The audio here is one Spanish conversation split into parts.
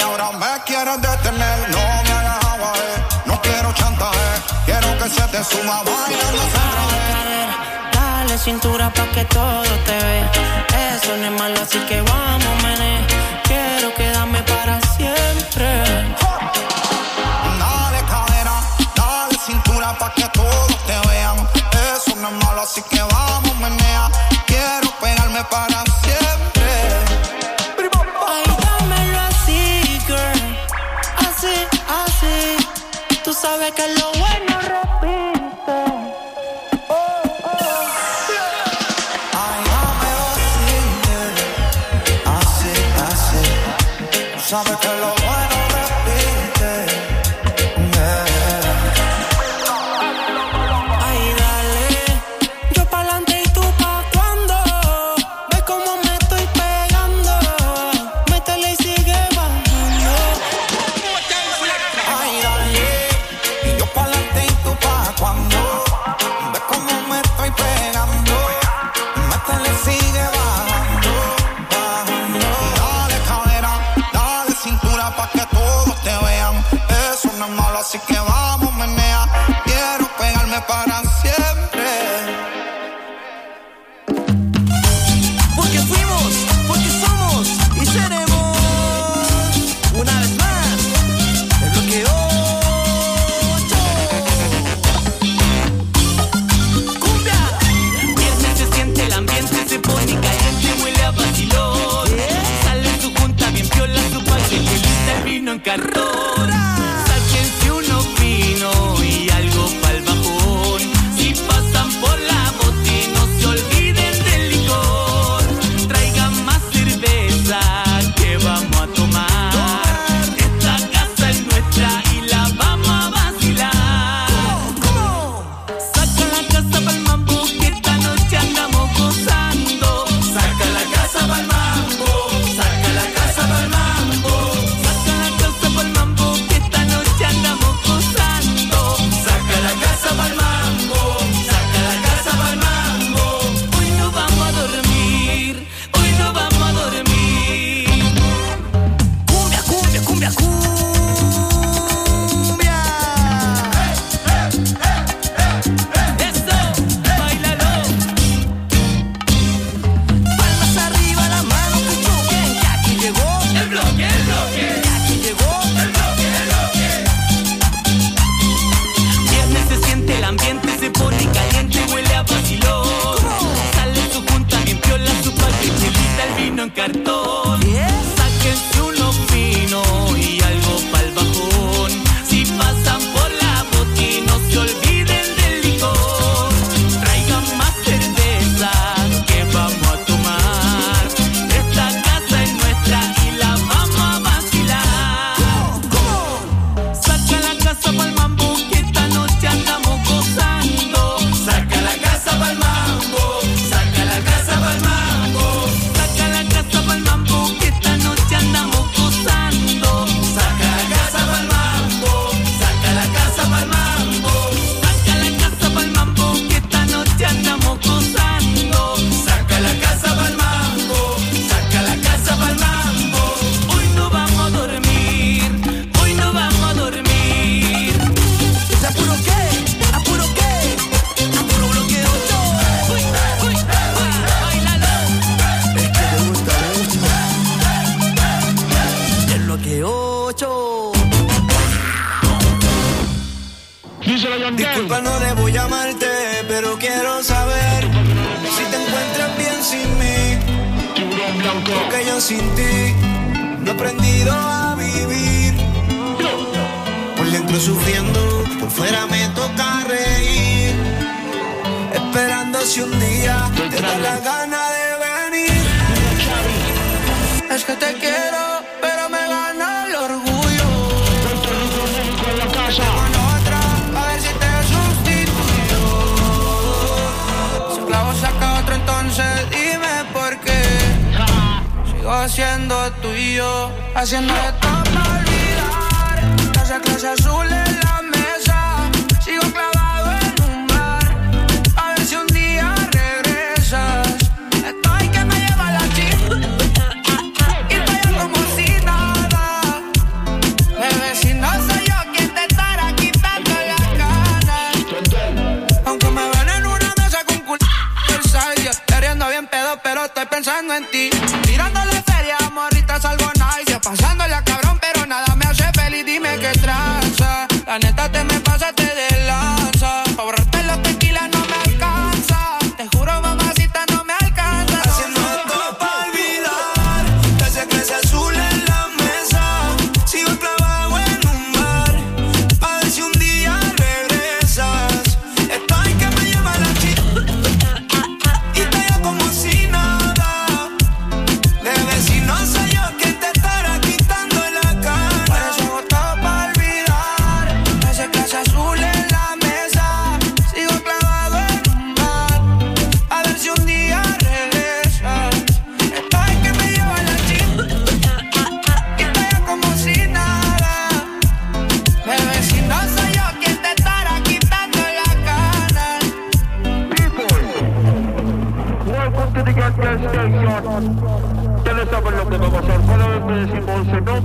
ahora me quieres detener. No me hagas agua, no quiero chantaje. Quiero que se te suma bailando ese traje. Dale cintura pa' que todo te vea. Eso no es malo, así que vamos, mené. Quiero quedarme para siempre. Dale cadera, dale cintura pa' que todos te vean. Eso no es malo, así que vamos, menea. Quiero pegarme para siempre. Ay, dámelo así, girl. Así, así. Tú sabes que lo bueno repite. Ay, dámelo así, girl. Así, así. Tú sabes que lo bueno repite. Ay, dale. Yo pa'lante y tú pa' cuando. Ve cómo me estoy pegando. Métele y sigue bajando. Ay, dale. Y yo pa'lante y tú pa' cuando. Ve cómo me estoy pegando. Métele, sigue bajando, bajando. Dale cadera, dale cintura pa' que todos te vean. Eso no es malo, así que vamos, menea. Quiero pegarme para siempre. Porque fuimos, porque somos y seremos. Una vez más, el bloque 8. Cumbia. Viernes se siente el ambiente, se pone caliente, huele a vacilón. Sale su junta bien piola, su paquete, lista el vino en cartón. Sáquense uno fino y algo pa'l bajón. Si pasan por la botina, no se olviden del licor. Traigan más cerveza que vamos a tomar. Esta casa es nuestra y la vamos a vacilar. Saca la casa pa'l mambo, que esta noche andamos gozando. Saca la casa pa'l mambo, saca la casa pa'l mambo. Saca la casa pa'l mambo, que esta noche andamos gozando. Saca la casa pa'l mambo, saca la casa pa'l mambo. Hoy no vamos a dormir, hoy no vamos a dormir. Cumbia, cumbia, cumbia, cumbia. Eso, bailalo. Palmas arriba, la mano que choquen, que aquí llegó El bloque, el bloque. que aquí llegó El bloque, el bloque. Viernes se siente el ambiente, se pone caliente, huele a vacilón. Sale su junta bien piola, su paquete, lista el vino en cartón. Sáquense uno fino y algo pa'l bajón. Si pasan por la botina, no se olviden del licor. Traigan más cerveza que vamos a tomar. Esta casa es nuestra y la vamos a vacilar. Saca la casa pa'l mambo, que esta noche andamos gozando. Saca la casa pa'l mambo, saca la casa pa'l mambo. Saca la casa pa'l mambo, que esta noche andamos gozando. Saca la casa pa'l mambo, saca la casa pa'l mambo. Saca la casa pa'l mambo, que esta noche andamos gozando. Saca la casa pa'l mambo, saca la casa pa'l mambo. Hoy no vamos a dormir, hoy no vamos a dormir. ¿Apuro qué? ¿Apuro qué? Apuro bloque 8. Uy, uy, bailalo. Es que te gusta, el bloque 8. Disculpa, no debo llamarte, pero quiero saber si te encuentras bien sin mí. Porque yo sin ti no he aprendido a vivir. Por dentro sufriendo, por fuera me toca reír. Esperando si un día te da la gana de venir. Es que te quiero, pero me gana el orgullo. Con otra, a ver si te sustituyo. Si un clavo saca otro, entonces dime por qué. Sigo siendo tuyo, haciendo de todo para olvidar. Esa clase azul en la mesa, sigo clavado en un bar. A ver si un día regresas. Estoy que me lleva la chica. Y estoy como si nada.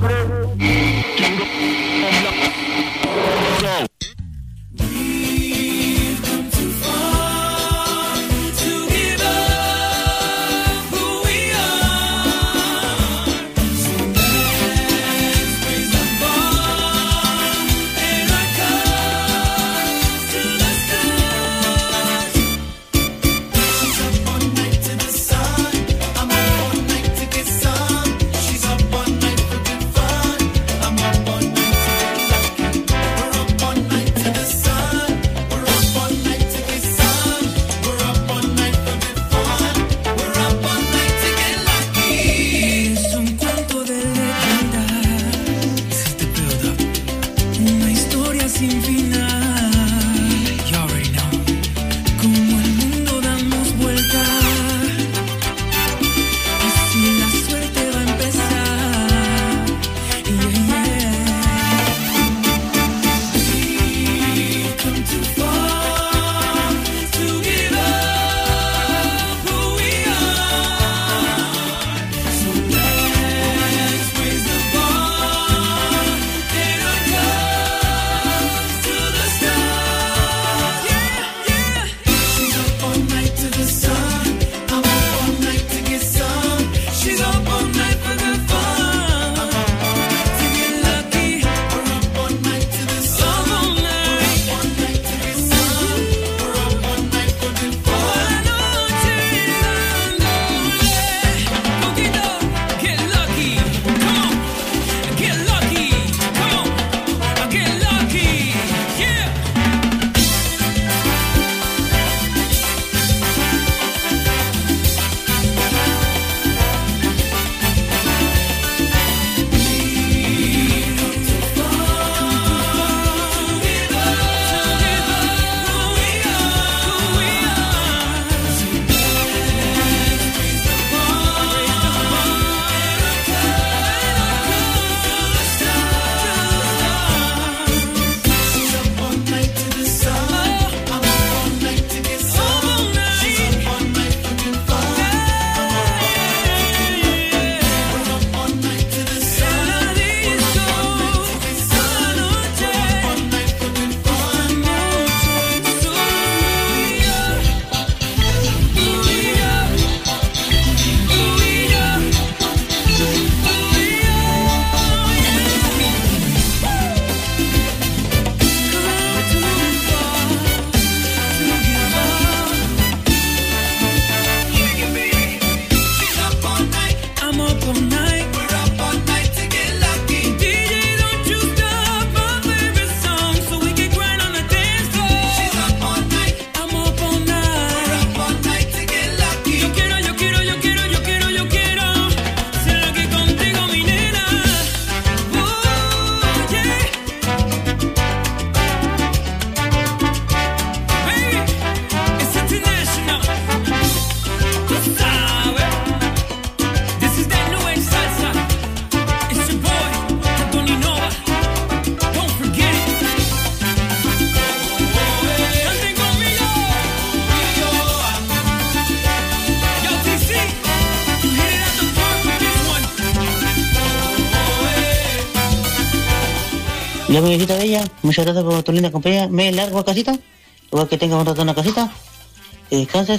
Ya, mi visita bella, muchas gracias por tu linda compañía. Me largo a casita, igual que tengas un rato en la casita, que descanses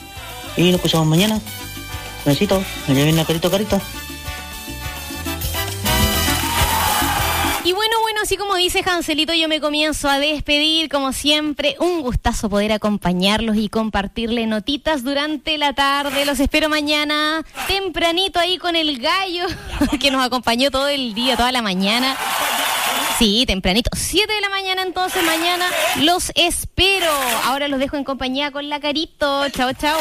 y nos escuchamos mañana. Besito, me lleven la carito. Y bueno, así como dice Hanselito, yo me comienzo a despedir, como siempre, un gustazo poder acompañarlos y compartirle notitas durante la tarde. Los espero mañana tempranito ahí con el gallo, que nos acompañó todo el día, toda la mañana. Sí, tempranito, 7 de la mañana, entonces mañana los espero. Ahora los dejo en compañía con la Carito. Chao, chao.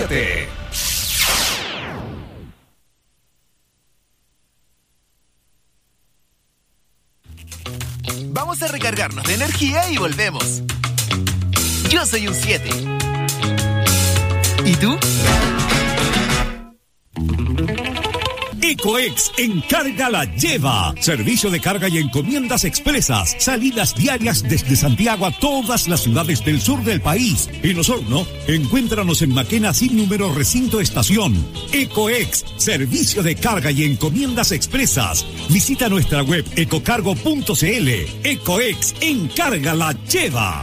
7. Vamos a recargarnos de energía y volvemos. Yo soy un 7. ¿Y tú? Ecoex Encarga la lleva. Servicio de carga y encomiendas expresas. Salidas diarias desde Santiago a todas las ciudades del sur del país. En Osorno, encuéntranos en Maquena sin número recinto estación. Ecoex, servicio de carga y encomiendas expresas. Visita nuestra web ecocargo.cl. Ecoex Encarga la lleva.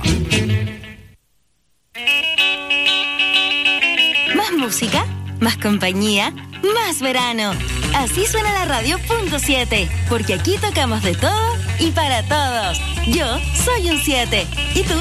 Más música, más compañía, más verano. Así suena la radio .7, porque aquí tocamos de todo y para todos. Yo soy un 7. ¿Y tú?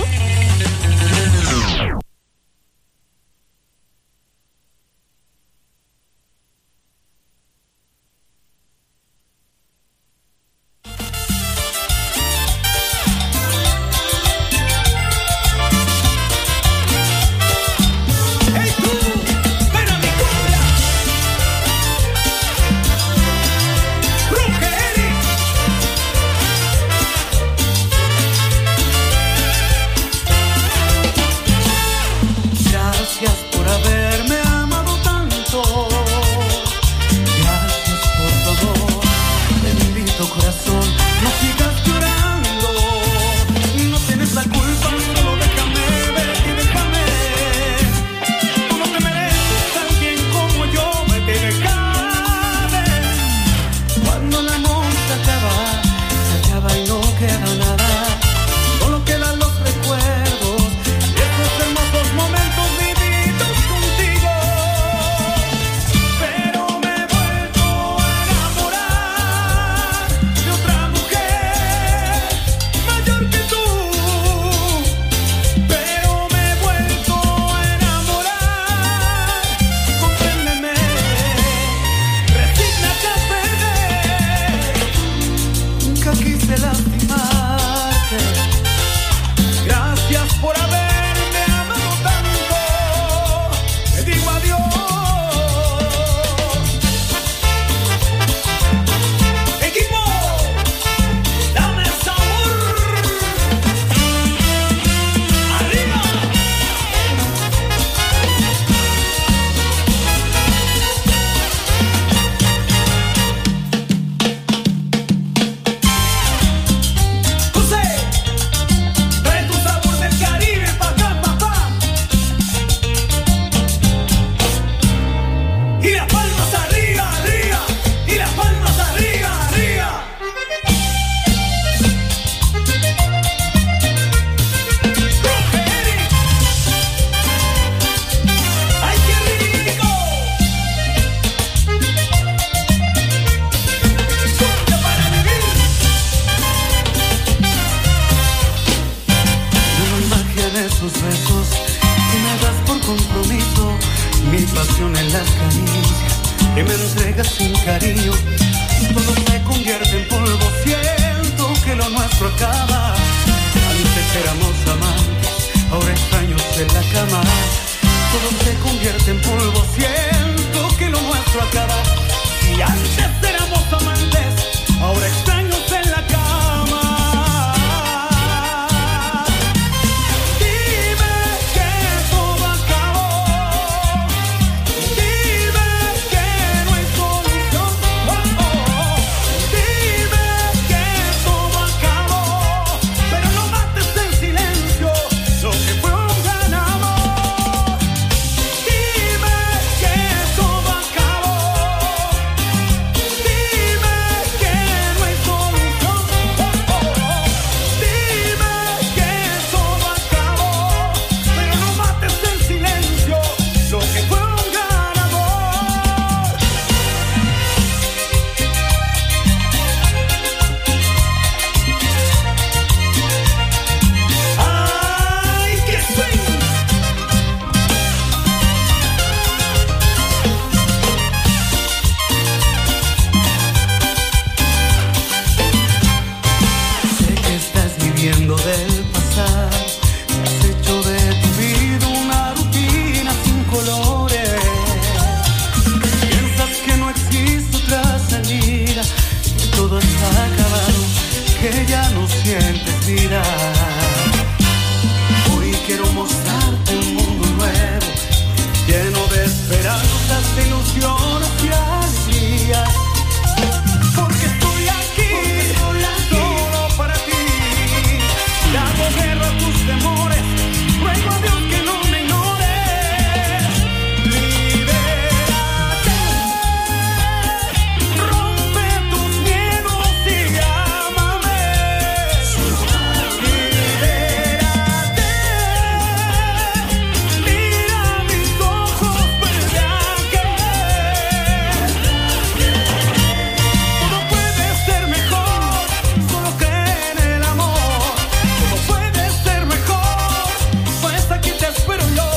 tantas ilusiones y alegrías. Porque estoy aquí, solo para ti. Le hago guerra a tus temores, ruego a Dios que no me ignores. Libérate, rompe tus miedos y ámame. Libérate, mira mis ojos, verás que todo puede ser mejor, solo cree en el amor. Todo puede ser mejor, pues aquí te espero yo.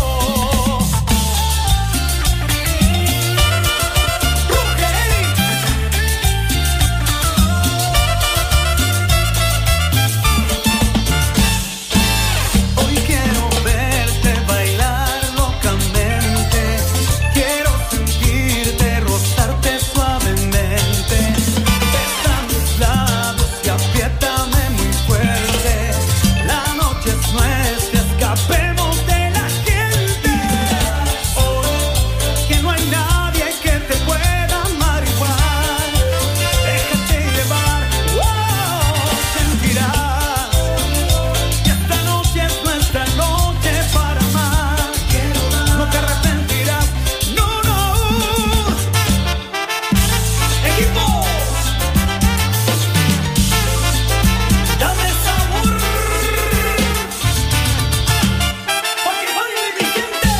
Hoy quiero verte bailar locamente, quiero sentirte, rozarte suavemente. Besa mis labios y apriétame muy fuerte. La noche es nuestra, escapemos de la gente. Oh, que no hay nadie que te pueda amar igual. Déjate llevar, sentirás que esta noche es nuestra noche para amar. No te arrepentirás, no. Equipo, dame sabor, porque baile mi gente.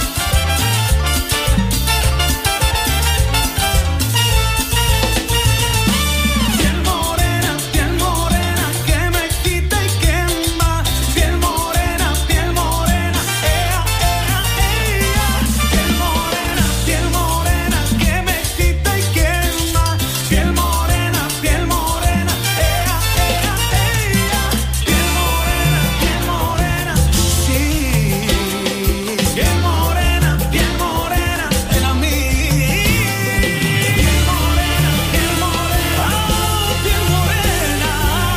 Piel morena que me quita y quema. Piel morena, ea, ea, ea. Piel morena que me quita y quema. Piel morena, ea, ea, ea. Piel morena, sí. Piel morena, era mí. Piel morena, piel morena, piel morena,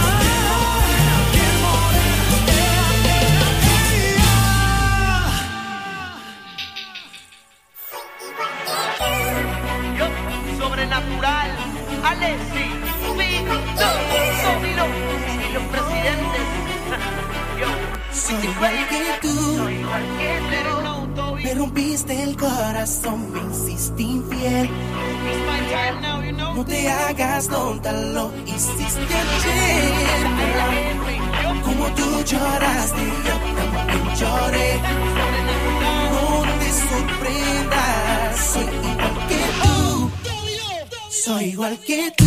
Yo, sobrenatural, Alexi, Vito, Sobino y los presidentes. Yo, Soy igual que tú, eres un auto. me rompiste el corazón, me hiciste infiel. It's my time now, you know. No te hagas tonta, lo hiciste ayer. Como tú lloraste, yo también lloré. No te sorprendas, soy igual que tú. Soy igual que tú.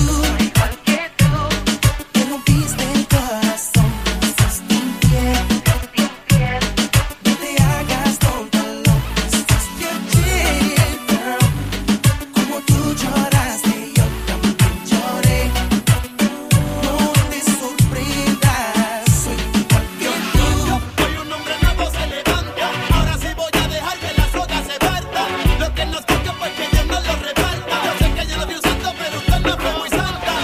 Me rompiste el corazón, me hiciste infiel. No te hagas tonta, lo hiciste ayer, girl. Como tú lloraste, yo también lloré. No te sorprendas, soy igual que tú. Hoy un hombre nuevo se levanta. Ahora sí voy a dejar que las otras se partan. Lo que nos toca pues que Dios nos lo reparta. Yo sé que yo lo vi usando, pero usted no fue muy santa.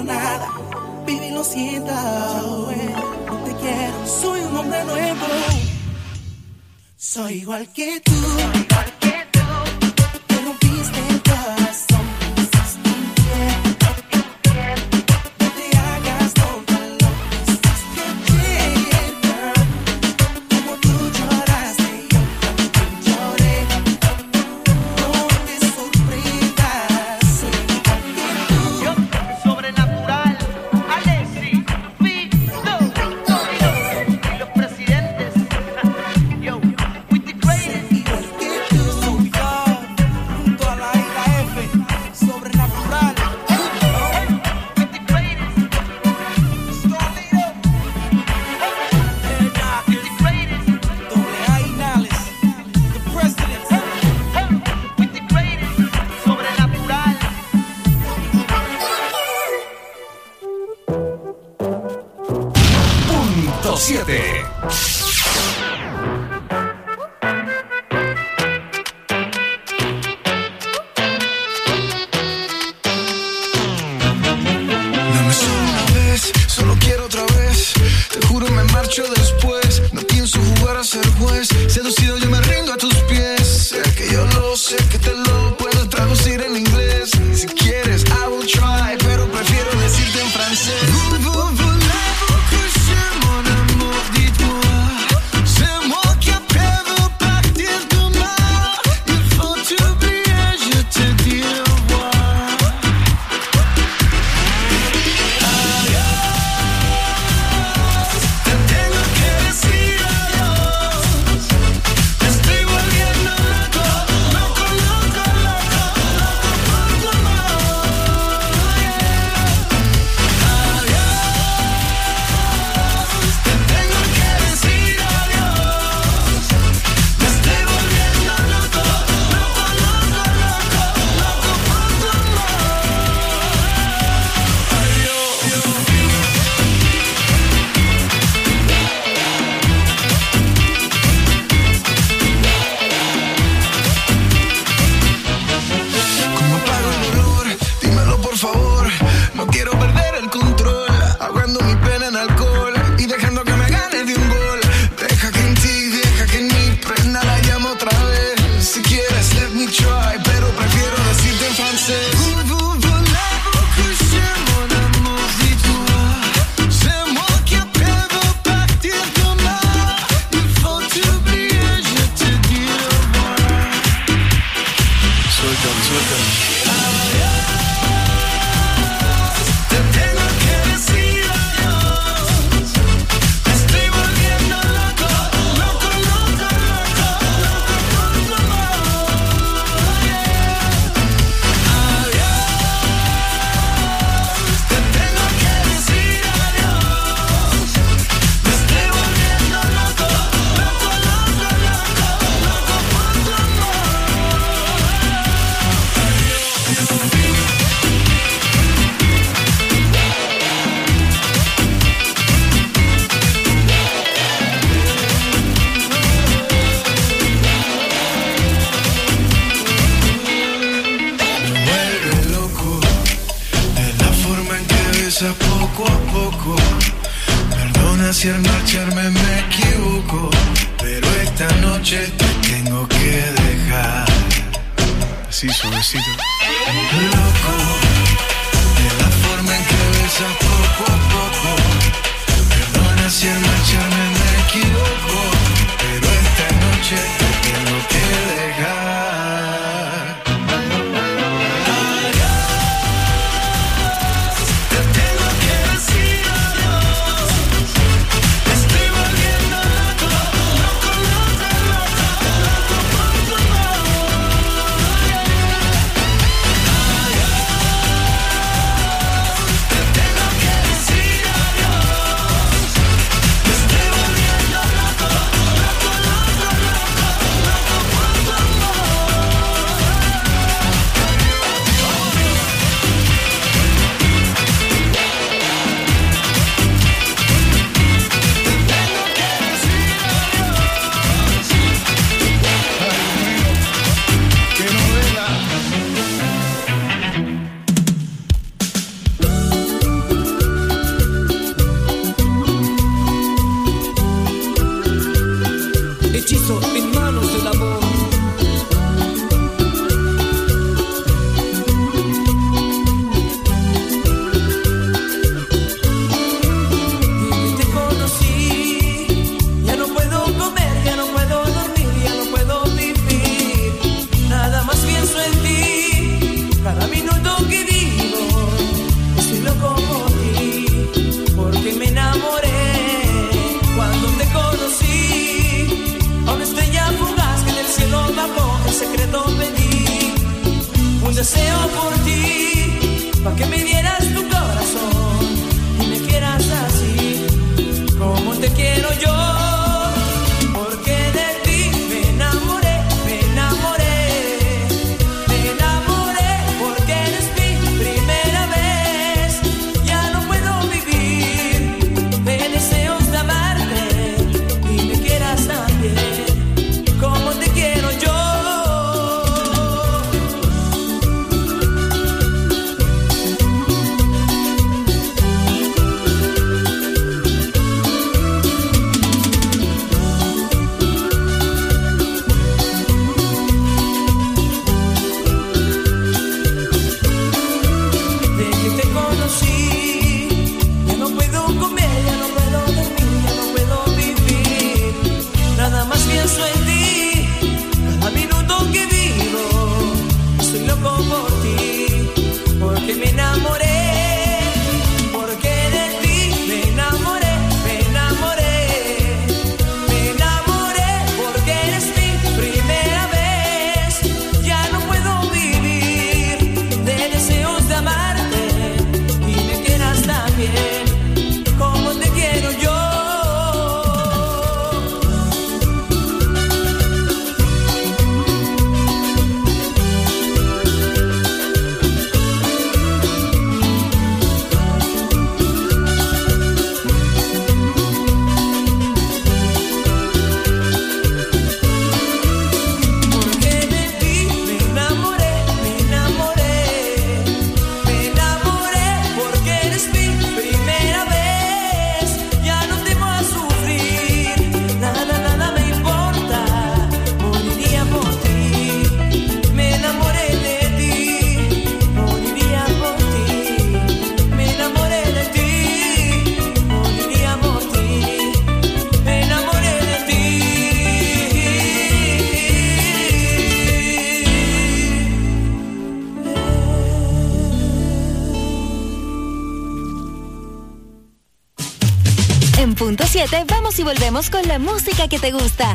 nada, baby, lo siento. No te quiero, soy un hombre nuevo. Soy igual que tú. Me rompiste el corazón, me hiciste infiel. No te hagas tonta, lo hiciste bien, girl. Como tú lloraste, yo también lloré. No te sorprendas, soy igual que tú. Yo, sobrenatural, Alexi, Vito, y los presidentes. Yo, with the greatest. Igual que tú, junto a la isla F, sobrenatural. With the greatest. Escondido, With the greatest. doble A y Nales, the president. With the greatest. Sobrenatural. Punto 7. Dame solo una vez, solo quiero otra vez. Te juro me marcho después. No pienso jugar a ser juez. Seducido yo me rindo a tus pies. Sé que yo lo sé, que te lo puedo traducir en inglés. Si quieres, I will try, pero prefiero decirte en francés. Voulez-vous que je mon amour, dis-toi. C'est moi qui appelle partir demain. Il faut t'oublier, je te dis au revoir. Te tengo que decir adiós. Me estoy volviendo loco, loco, loco, loco, loco por tu amor. Adiós. Te tengo que decir adiós. Me estoy volviendo loco, loco, loco, loco, loco por tu amor. ¿Cómo apago el dolor? Dímelo por favor. No quiero perder el control. Ahogando mi pena en alcohol y dejando que me gane de un gol. Deja que en ti, deja que en mí prenda la llama otra vez. Si quieres, let me try, pero prefiero decirte en francés. Voulez-vous que je mon amour, dis-toi. C'est moi qui appelle partir demain. Il faut t'oublier, je te dis au revoir. Suéltame, suéltame. Te tengo que decir adiós. Me estoy volviendo loco, loco, loco, loco, loco por tu amor. Adiós. Te tengo que decir adiós. Me estoy volviendo loco, loco, loco, loco, loco por tu amor. Me vuelve loco, es la forma en que besas poco a poco. Perdona si al marcharme me equivoco, pero esta noche te tengo que dejar. Así suavecito. Loco, es la forma en que besas poco a poco. Perdona si al marcharme me equivoco, pero esta noche te tengo que dejar. Te tengo que decir adiós. Me estoy volviendo loco, loco, loco, loco, loco por tu amor. Te tengo que decir adiós. 107, vamos y volvemos con la música que te gusta.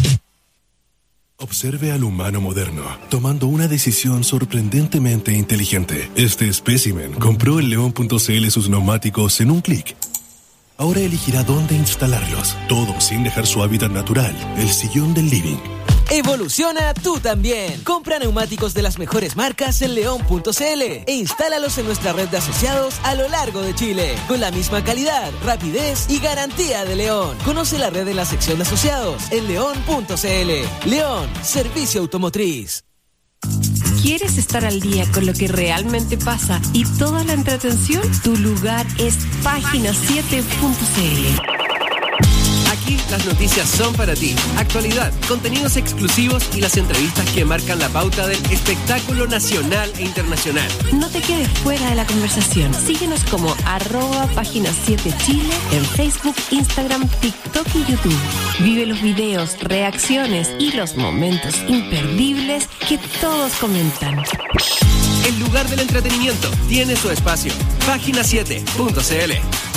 Observe al humano moderno, tomando una decisión sorprendentemente inteligente. Este espécimen compró en León.cl sus neumáticos en un clic. Ahora elegirá dónde instalarlos, todo sin dejar su hábitat natural, el sillón del living. Evoluciona tú también. Compra neumáticos de las mejores marcas en León.cl e instálalos en nuestra red de asociados a lo largo de Chile, con la misma calidad, rapidez y garantía de León. Conoce la red en la sección de asociados en León.cl. León, servicio automotriz. ¿Quieres estar al día con lo que realmente pasa y toda la entretención? Tu lugar es Página7.cl. Aquí las noticias son para ti. Actualidad, contenidos exclusivos y las entrevistas que marcan la pauta del espectáculo nacional e internacional. No te quedes fuera de la conversación. Síguenos como @Página7Chile en Facebook, Instagram, TikTok y YouTube. Vive los videos, reacciones y los momentos imperdibles que todos comentan. El lugar del entretenimiento tiene su espacio. Página7.cl.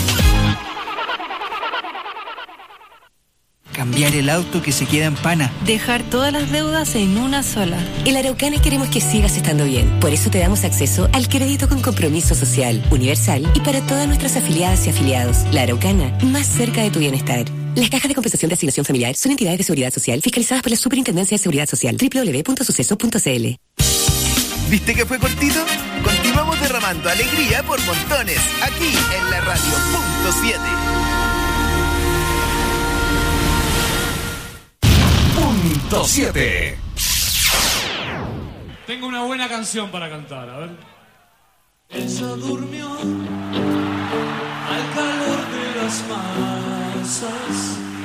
Cambiar el auto que se queda en pana. Dejar todas las deudas en una sola. En la Araucana queremos que sigas estando bien. Por eso te damos acceso al crédito con compromiso social, universal y para todas nuestras afiliadas y afiliados. La Araucana, más cerca de tu bienestar. Las cajas de compensación de asignación familiar son entidades de seguridad social fiscalizadas por la Superintendencia de Seguridad Social. www.suceso.cl. ¿Viste que fue cortito? Continuamos derramando alegría por montones, aquí en la radio.7. Punto 7. Tengo una buena canción para cantar, a ver. Ella durmió al calor de las masas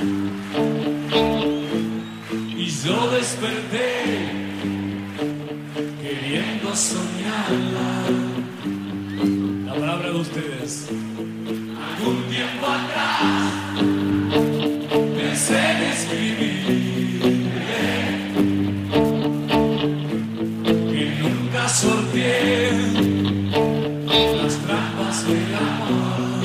y yo desperté queriendo soñarla. La palabra de ustedes. Algún tiempo atrás pensé en escribirle que nunca sorteé las trampas del amor.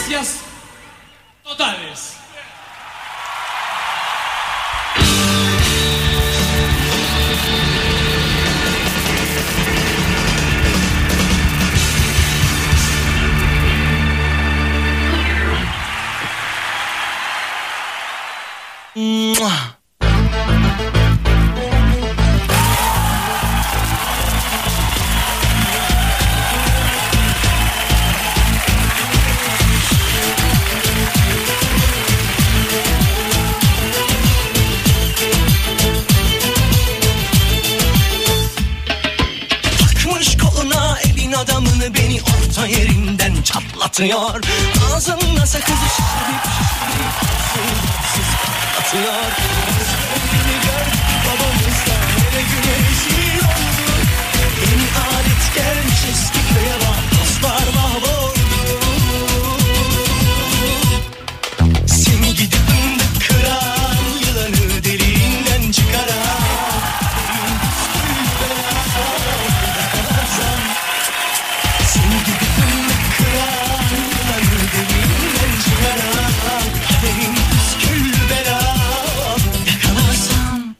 Gracias totales. Takmış koluna elin adamını beni orta yerinden çatlatıyor. Ağzımda sakızı şişirip ağzımsız patlatıyor. Beni gör babamızda hele güneşi oldu. Yeni adet gelmiş eski köye bak dostlar mahvoldu. Seni gidip fındık kıran yılanı deliğinden çıkaran. Seni gidip fındık kıran yılanı deliğinden çıkaran. Kaderin püskül bela yakalarsam.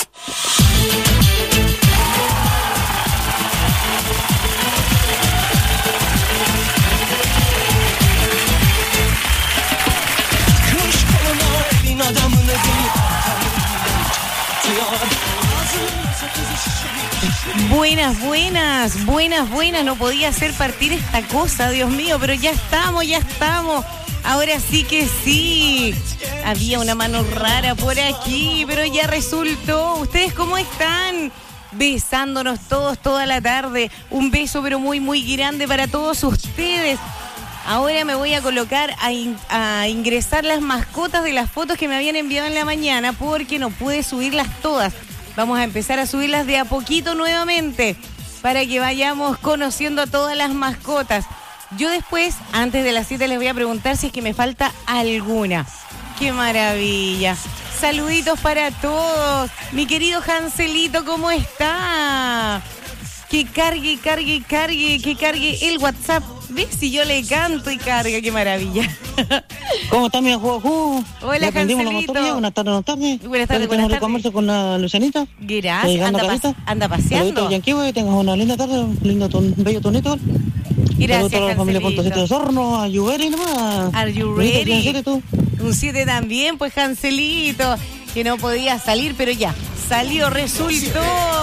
Takmış koluna elin adamını beni atıyor. Ağzımda sakızı şişirip Buenas, buenas, buenas, buenas. No podía hacer partir esta cosa, Dios mío, pero ya estamos, ya estamos. Ahora sí que sí. Había una mano rara por aquí, pero ya resultó. ¿Ustedes cómo están? Besándonos todos toda la tarde. Un beso, pero muy, muy grande para todos ustedes. Ahora me voy a colocar a ingresar las mascotas de las fotos que me habían enviado en la mañana porque no pude subirlas todas. Vamos a empezar a subirlas de a poquito nuevamente para que vayamos conociendo a todas las mascotas. Yo después, antes de las 7, les voy a preguntar si es que me falta alguna. ¡Qué maravilla! Saluditos para todos. Mi querido Hanselito, ¿cómo está? Que cargue, cargue, cargue, que cargue el WhatsApp. ¿Ves? Si yo le canto y carga, qué maravilla. ¿Cómo está mi juego? Hola, Hanselito. Buenas tardes, buenas tardes. Buenas tardes, buenas tardes. Converso con la Lucianita. Gracias. Anda paseando. Tengas una linda tarde, un lindo bello tonito. Gracias, a la familia Hanselito. Ponte de Sorno, a Yuberi nomás. Are you ready? Un 7 también, pues, Hanselito, que no podía salir, pero ya, salió, resultó.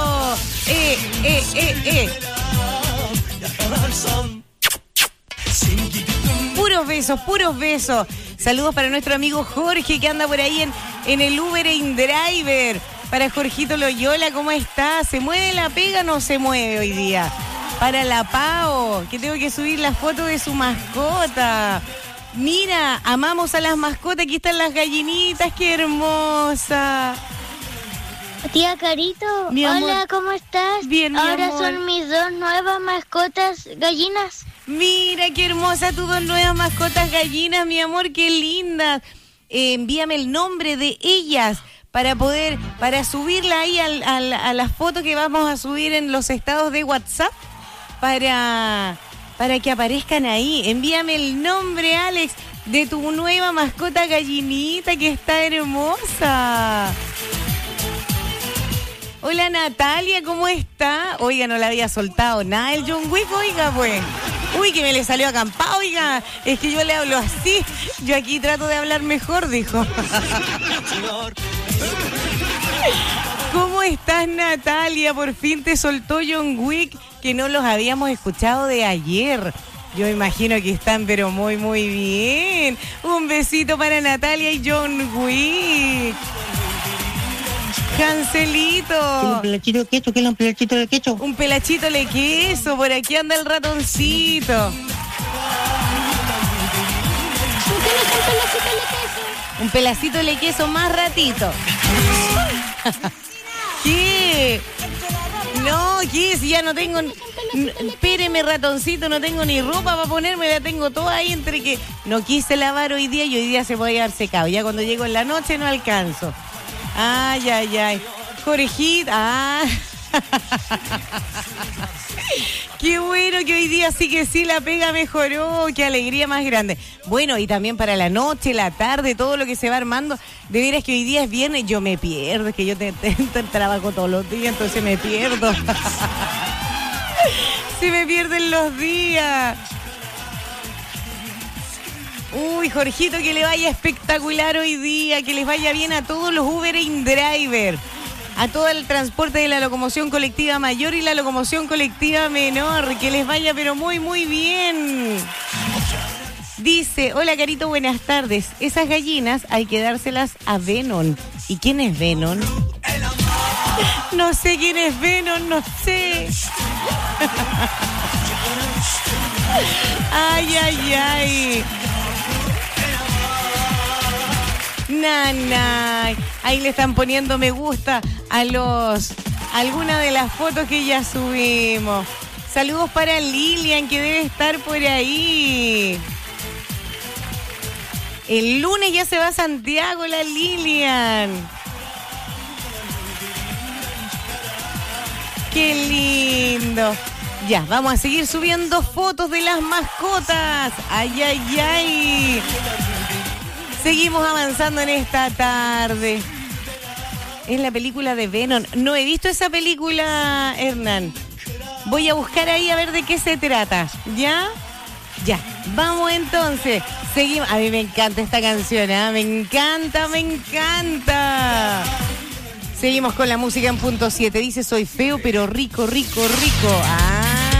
Puros besos, puros besos. Saludos para nuestro amigo Jorge, que anda por ahí en el Uber InDriver. Para Jorgito Loyola, ¿cómo está? ¿Se mueve la pega o no se mueve hoy día? Para la Pao, que tengo que subir la foto de su mascota. Mira, amamos a las mascotas, aquí están las gallinitas, qué hermosa. Tía Carito, Mi amor. hola, ¿cómo estás? Bien, mi Ahora amor. son mis 2 nuevas mascotas gallinas. Mira, qué hermosa tus 2 nuevas mascotas gallinas, mi amor, qué lindas. Envíame el nombre de ellas para subirla ahí a las fotos que vamos a subir en los estados de WhatsApp, para que aparezcan ahí. Envíame el nombre, Alex, de tu nueva mascota gallinita, que está hermosa. Hola, Natalia, ¿cómo está? Oiga, no la había soltado nada el John Wick, oiga, pues. Uy, que me le salió acampado, oiga. Es que yo le hablo así. Yo aquí trato de hablar mejor, dijo. ¿Cómo estás, Natalia? Por fin te soltó John Wick, que no los habíamos escuchado de ayer. Yo imagino que están, pero muy, muy bien. Un besito para Natalia y John Wick. Cancelito. Un pelachito de queso, ¿qué es un pelachito de queso? Un pelachito de queso, por aquí anda el ratoncito. Un pelacito de queso más ratito. ¿Qué? No, ¿qué? Si ya no tengo... Espéreme, ratoncito, no tengo ni ropa para ponerme, la tengo toda ahí entre que... No quise lavar hoy día y hoy día se puede llevar secado. Ya cuando llego en la noche no alcanzo. Ay, ay, ay. Jorgito, Qué bueno que hoy día sí que sí la pega mejoró, qué alegría más grande. Bueno, y también para la noche, la tarde, todo lo que se va armando. De veras que hoy día es viernes, yo me pierdo, es que yo trabajo todos los días, entonces me pierdo. Se me pierden los días. Uy, Jorgito, que le vaya espectacular hoy día, que les vaya bien a todos los Uber and Driver, a todo el transporte de la locomoción colectiva mayor y la locomoción colectiva menor, que les vaya pero muy, muy bien. Dice, hola Carito, buenas tardes. Esas gallinas hay que dárselas a Venom. ¿Y quién es Venom? No sé quién es Venom, no sé. Ay, ay, ay. Nana, ahí le están poniendo me gusta a algunas de las fotos que ya subimos. Saludos para Lilian, que debe estar por ahí. El lunes ya se va a Santiago la Lilian. Qué lindo. Ya, vamos a seguir subiendo fotos de las mascotas. Ay, ay, ay. Seguimos avanzando en esta tarde. Es la película de Venom. No he visto esa película, Hernán. Voy a buscar ahí a ver de qué se trata. ¿Ya? Ya. Vamos entonces. Seguimos. A mí me encanta esta canción, ¿eh? Me encanta, me encanta. Seguimos con la música en punto 7. Dice, soy feo, pero rico, rico, rico. Ah.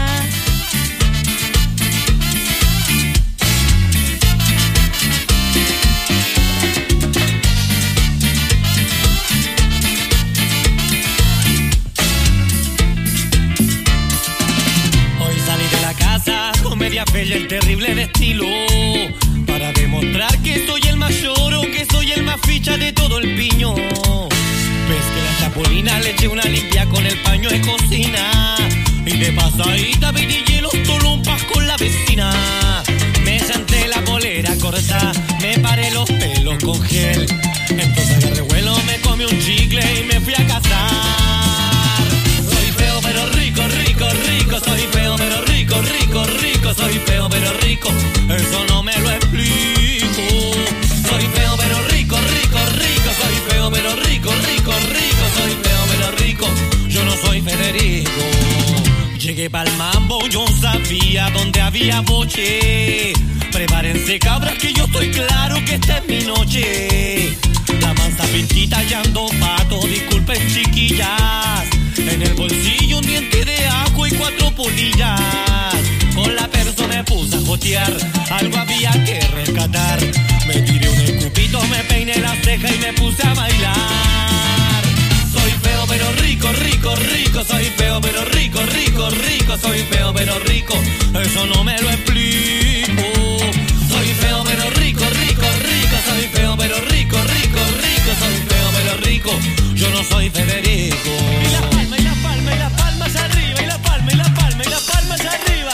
Media fe y el terrible de estilo, para demostrar que soy el mayor o que soy el más ficha de todo el piño. Ves que la chapulina le eché una limpia con el paño de cocina, y de pasadita pedí hielos tolumpas con la vecina. Me senté la polera corta, me paré los pelos con gel, entonces agarré vuelo, me comí un chicle y me fui a cazar. Soy feo pero rico, rico, rico, soy feo pero rico, rico, rico, soy feo pero rico, eso no me lo explico. Soy feo pero rico, rico, rico, soy feo pero rico, rico, rico, soy feo pero rico, yo no soy Federico. Llegué pa'l mambo, yo sabía dónde había boche. Prepárense cabras que yo estoy claro que esta es mi noche. La mansa pintita y ando pato, disculpen chiquillas. En el bolsillo un diente de ajo y 4 polillas. Con la perso me puse a jotear, algo había que rescatar. Me tiré un escupito, me peiné la ceja y me puse a bailar. Soy feo pero rico, rico, rico, soy feo pero rico, rico, rico, soy feo pero rico, eso no me lo explico. Soy feo pero rico, rico, rico, soy feo pero rico, rico, rico, soy feo pero rico, yo no soy Federico. Y la palma, y la palma, y la palma hacia arriba, y la palma, y la palma, y la palma hacia arriba.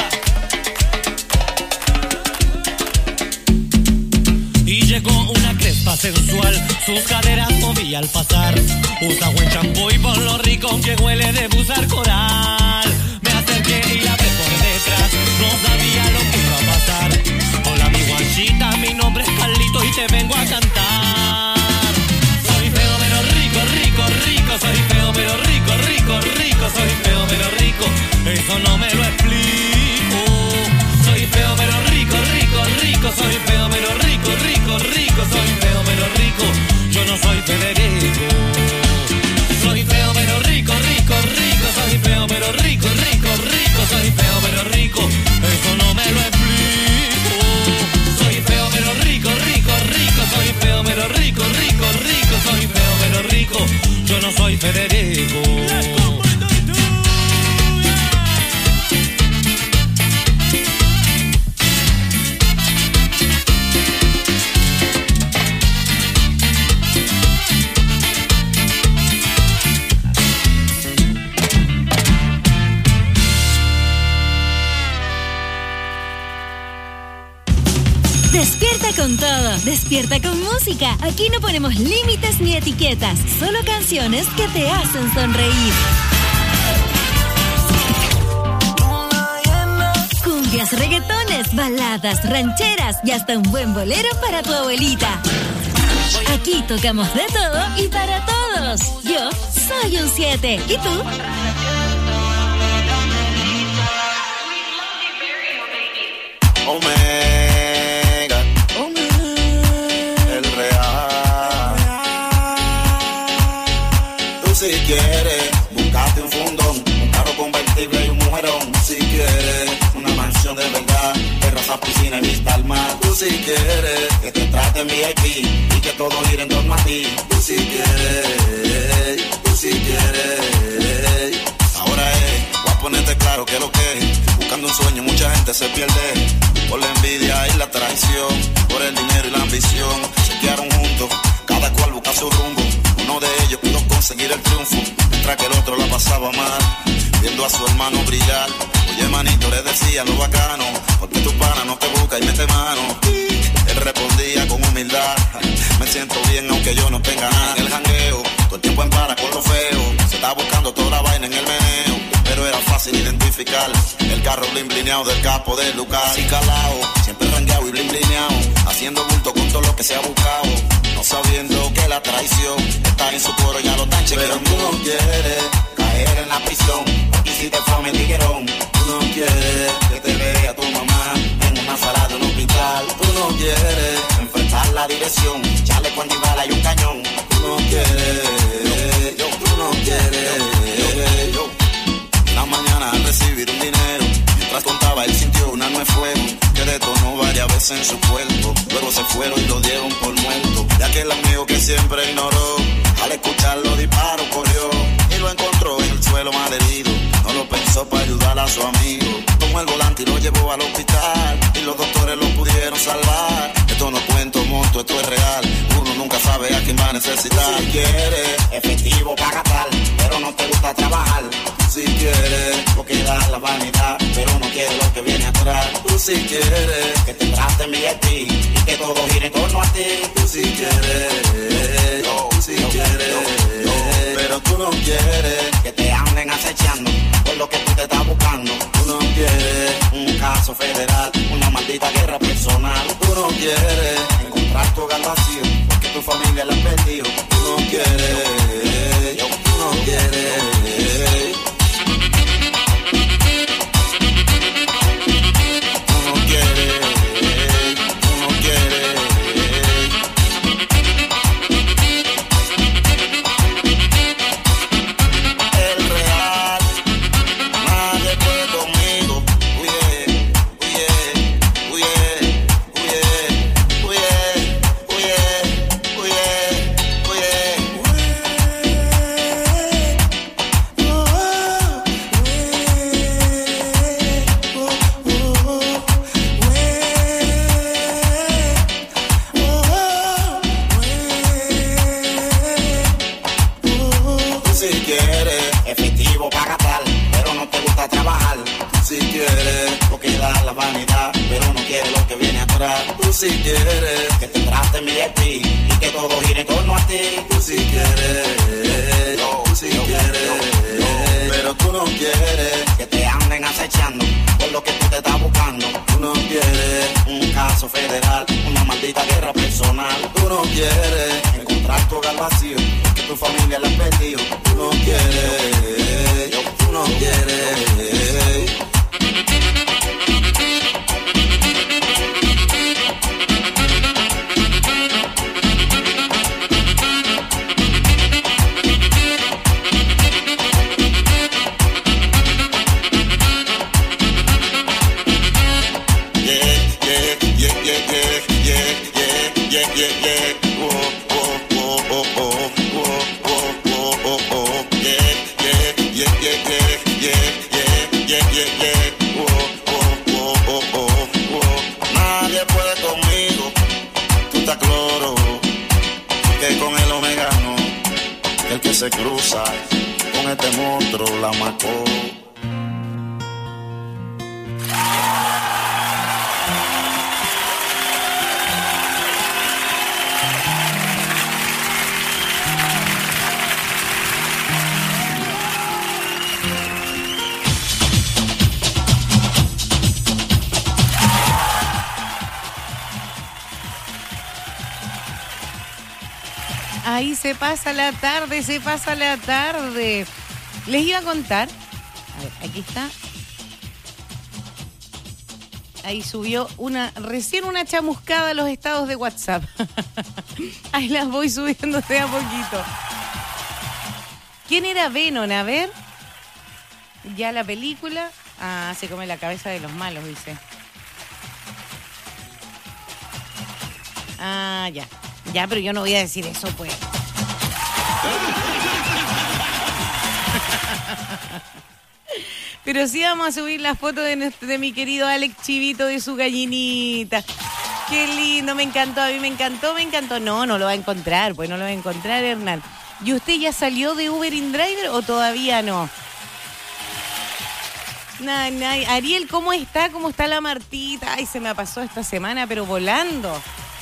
Y llegó una crespa sensual, sus caderas movía al pasar. Usa buen champú y por lo rico que huele de buzar coral. Me acerqué y la vi por detrás, no sabía lo que iba a pasar. Hola mi guachita, mi nombre es Carlito y te vengo a cantar. Soy feo pero rico, rico, rico, soy feo pero rico, rico, rico, soy feo pero rico, eso no me lo explico. Soy feo pero rico, rico, rico, soy feo pero rico, rico, rico, soy feo pero rico, yo no soy Federico. Soy feo pero rico, rico, rico, soy feo pero rico, rico, rico, soy feo pero rico, eso no me lo explico. Soy feo pero rico, rico, rico, soy feo pero rico, rico, rico, soy feo pero rico, yo no soy Federico. Despierta con todo, despierta con música. Aquí no ponemos límites ni etiquetas, solo canciones que te hacen sonreír. cumbias, reggaetones, baladas, rancheras y hasta un buen bolero para tu abuelita. Aquí tocamos de todo y para todos. Yo soy un 7. ¿Y tú? Omega, el real. Tú si quieres, búscate un fundón, un carro convertible y un mujerón. Si quieres, una mansión de verdad, terraza, piscina y vista al mar. Tú si quieres, que te traten VIP y que todo gire en torno a ti. Tú si quieres, tú si quieres. Ahora voy a ponerte claro que lo que es. Buscando un sueño mucha gente se pierde por la envidia y la traición, por el dinero y la ambición. Se quedaron juntos, cada cual busca su rumbo. Uno de ellos pudo conseguir el triunfo, mientras que el otro la pasaba mal, viendo a su hermano brillar. Oye manito, le decía lo bacano, porque tu pana no te busca y mete mano. Él respondía con humildad, me siento bien aunque yo no tenga nada. En el jangueo, todo el tiempo en para con lo feo, se está buscando toda la vaina en el meneo, pero era fácil identificar el carro blin blineado del capo del lugar. Así calao, siempre rangueado y blin blineado, haciendo bulto con todo lo que se ha buscado, no sabiendo que la traición está en su coro, ya lo están chequeando. Pero tú no quieres caer en la prisión, y si te fama el tiguerón. Tú no quieres que te vea tu mamá en una sala de un hospital. Tú no quieres enfrentar la dirección, chaleco antibala y un cañón. Tú no quieres, tú no quieres. La mañana al recibir un dinero, mientras contaba él sintió un arma de fuego que detonó varias veces en su cuerpo. Luego se fueron y lo dieron por muerto. De aquel amigo que siempre ignoró, al escuchar los disparos corrió y lo encontró en el suelo mal herido. No lo pensó para ayudar a su amigo, tomó el volante y lo llevó al hospital y los doctores lo pudieron salvar. Esto no cuento monto, esto es real, uno nunca sabe a quién va a necesitar. Si quieres efectivo para gastar, pero no te gusta trabajar. Si quieres, porque da la vanidad, pero no quieres lo que viene atrás. Tú si quieres, que te traten VIP y que todo gire en torno a ti. Tú si quieres, tú si quieres, pero tú no quieres que te anden acechando por lo que tú te estás buscando. Tú no quieres un caso federal, una maldita guerra personal. Tú no quieres encontrar tu hogar vacío, porque tu familia la han perdido. Tú no quieres, tú no quieres. Si quieres que te traten VIP y que todo gire en torno a ti. Tú si quieres, tú si quieres, pero tú no quieres que te anden acechando por lo que tú te estás buscando. Tú no quieres un caso federal, una maldita guerra personal. Tú no quieres encontrar tu hogar vacío, porque tu familia la han perdido. Tú no quieres, tú no quieres. Nadie puede conmigo, tú estás cloro, que con el omegano, el que se cruza con este monstruo la macó. Ahí se pasa la tarde, se pasa la tarde. Les iba a contar. A ver, aquí está. Ahí subió recién una chamuscada a los estados de WhatsApp. Ahí las voy subiendo de a poquito. ¿Quién era Venom? A ver. Ya la película. Ah, se come la cabeza de los malos, dice. Ah, ya. Ya, pero yo no voy a decir eso, pues. Pero sí vamos a subir la foto de mi querido Alex Chivito de su gallinita. Qué lindo, me encantó, a mí me encantó. No lo va a encontrar, pues no lo va a encontrar, Hernán. ¿Y usted ya salió de Uber InDriver o todavía no? Ariel, ¿cómo está? ¿Cómo está la Martita? Ay, se me pasó esta semana, pero volando.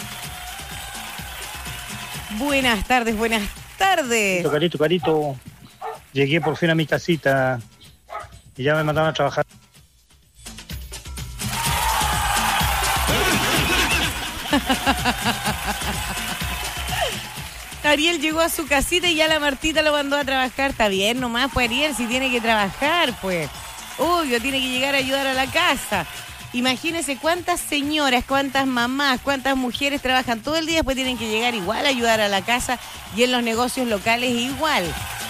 Buenas tardes. Carito. Llegué por fin a mi casita y ya me mandaron a trabajar. Ariel llegó a su casita y ya la Martita lo mandó a trabajar. Está bien nomás, pues Ariel, si tiene que trabajar, pues. Obvio, tiene que llegar a ayudar a la casa. Imagínense cuántas señoras, cuántas mamás, cuántas mujeres trabajan todo el día, después tienen que llegar igual a ayudar a la casa y en los negocios locales igual.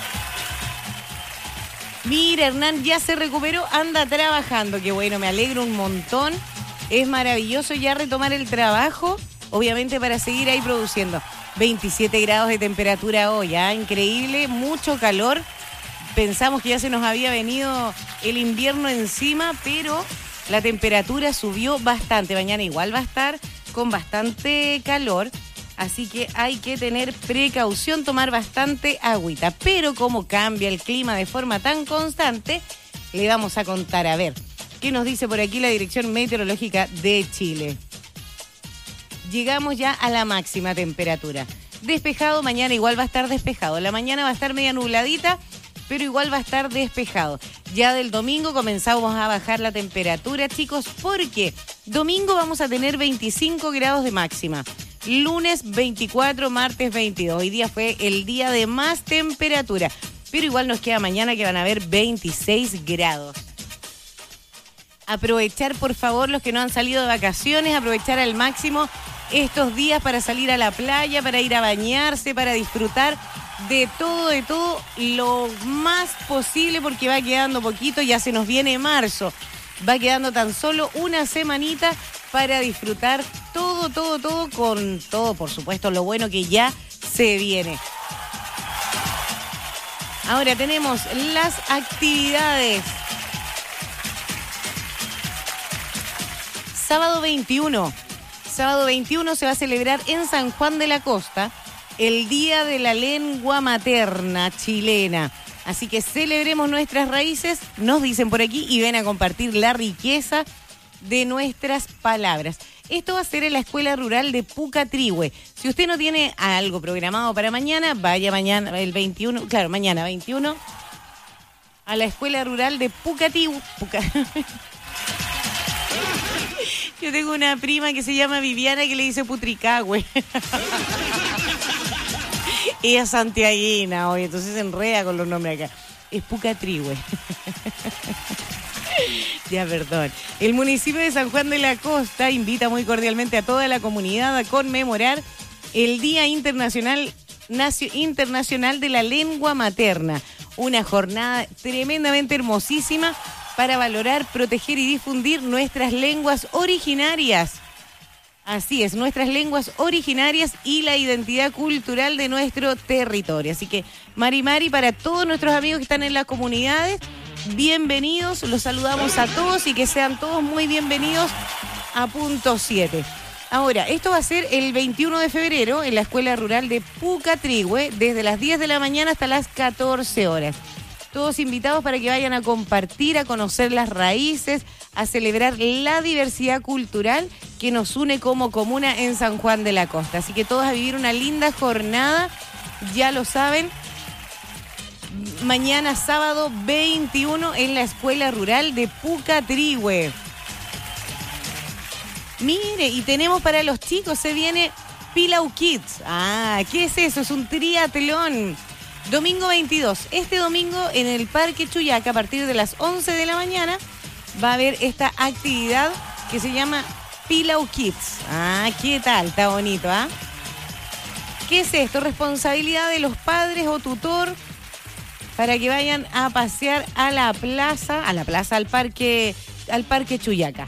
Mira, Hernán ya se recuperó, anda trabajando. Qué bueno, me alegro un montón. Es maravilloso ya retomar el trabajo, obviamente para seguir ahí produciendo. 27 grados de temperatura hoy, ¿ah? Increíble, mucho calor. Pensamos que ya se nos había venido el invierno encima, pero la temperatura subió bastante. Mañana igual va a estar con bastante calor, así que hay que tener precaución, tomar bastante agüita. Pero como cambia el clima de forma tan constante, le vamos a contar. A ver, ¿qué nos dice por aquí la Dirección Meteorológica de Chile? Llegamos ya a la máxima temperatura. Despejado, mañana igual va a estar despejado. La mañana va a estar media nubladita, pero igual va a estar despejado. Ya del domingo comenzamos a bajar la temperatura, chicos, porque domingo vamos a tener 25 grados de máxima. Lunes 24, martes 22. Hoy día fue el día de más temperatura, pero igual nos queda mañana que van a haber 26 grados. Aprovechar, por favor, los que no han salido de vacaciones, aprovechar al máximo estos días para salir a la playa, para ir a bañarse, para disfrutar de todo lo más posible, porque va quedando poquito, ya se nos viene marzo. Va quedando tan solo una semanita para disfrutar todo, con todo, por supuesto, lo bueno que ya se viene. Ahora tenemos las actividades. Sábado 21 se va a celebrar en San Juan de la Costa el Día de la Lengua Materna Chilena. Así que celebremos nuestras raíces, nos dicen por aquí, y ven a compartir la riqueza de nuestras palabras. Esto va a ser en la Escuela Rural de Pucatrihue. Si usted no tiene algo programado para mañana, vaya mañana, el 21, claro, mañana 21, a la Escuela Rural de Pucatrihue. Yo tengo una prima que se llama Viviana que le dice Putricahue. Ella es santiaguina, oye, entonces se enreda con los nombres acá. Es Pucatrihue. Ya, perdón. El municipio de San Juan de la Costa invita muy cordialmente a toda la comunidad a conmemorar el Día Internacional de la Lengua Materna. Una jornada tremendamente hermosísima para valorar, proteger y difundir nuestras lenguas originarias. Así es, nuestras lenguas originarias y la identidad cultural de nuestro territorio. Así que, Mari, para todos nuestros amigos que están en las comunidades, bienvenidos, los saludamos a todos y que sean todos muy bienvenidos a Punto 7. Ahora, esto va a ser el 21 de febrero en la Escuela Rural de Pucatrihue, desde las 10 de la mañana hasta las 14 horas. Todos invitados para que vayan a compartir, a conocer las raíces, a celebrar la diversidad cultural que nos une como comuna en San Juan de la Costa. Así que todos a vivir una linda jornada, ya lo saben. Mañana sábado 21 en la Escuela Rural de Pucatrihue. Mire, y tenemos para los chicos, se viene Pilau Kids. Ah, ¿qué es eso? Es un triatlón. Domingo 22. Este domingo en el Parque Chuyaca, a partir de las 11 de la mañana, va a haber esta actividad que se llama Pilau Kids. Ah, ¿qué tal? Está bonito, ¿ah? ¿Qué es esto? Responsabilidad de los padres o tutor para que vayan a pasear a la plaza, al parque Chuyaca.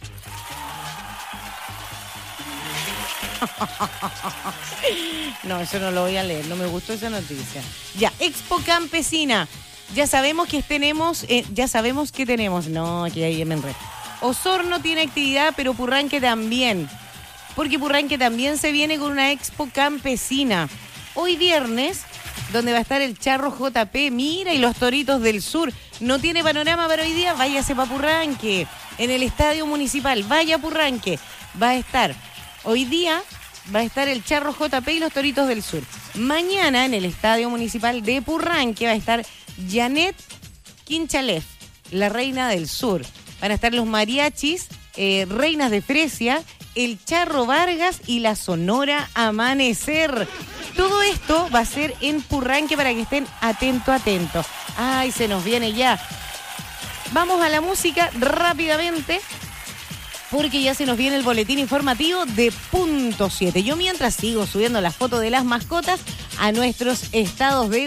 No, eso no lo voy a leer, no me gustó esa noticia. Ya, Expo Campesina. Ya sabemos que tenemos. No, que ahí me enredé. Osorno tiene actividad, pero Purranque también. Porque Purranque también se viene con una Expo Campesina. Hoy viernes, donde va a estar el Charro JP, mira, y los Toritos del Sur. No tiene panorama para hoy día, váyase para Purranque. En el Estadio Municipal, vaya a Purranque. Va a estar, hoy día, va a estar el Charro JP y los Toritos del Sur. Mañana, en el Estadio Municipal de Purranque, va a estar Janet Quinchalef, la Reina del Sur. Van a estar los mariachis, Reinas de Fresia, el Charro Vargas y la Sonora Amanecer. Todo esto va a ser en Purranque para que estén atentos. Ay, se nos viene ya. Vamos a la música rápidamente, porque ya se nos viene el boletín informativo de Punto 7. Yo mientras sigo subiendo las fotos de las mascotas a nuestros estados de